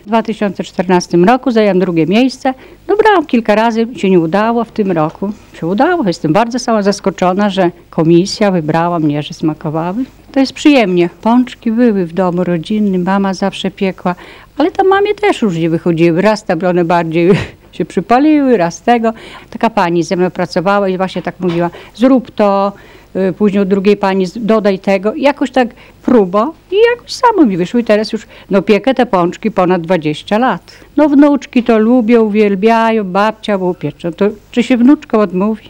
W 2014 roku zajęłam drugie miejsce. Brałam kilka razy, się nie udało, w tym roku się udało. Jestem bardzo sama zaskoczona, że komisja wybrała mnie, że smakowały. To jest przyjemnie. Pączki były w domu rodzinnym, mama zawsze piekła, ale tam mamie też różnie wychodziły. Raz tam one bardziej się przypaliły, raz tego. Taka pani ze mną pracowała i właśnie tak mówiła, zrób to, później od drugiej pani dodaj tego. I jakoś tak próba i jakoś samo mi wyszło i teraz już piekę te pączki ponad 20 lat. Wnuczki to lubią, uwielbiają, babcia upiecze. To czy się wnuczkom odmówi?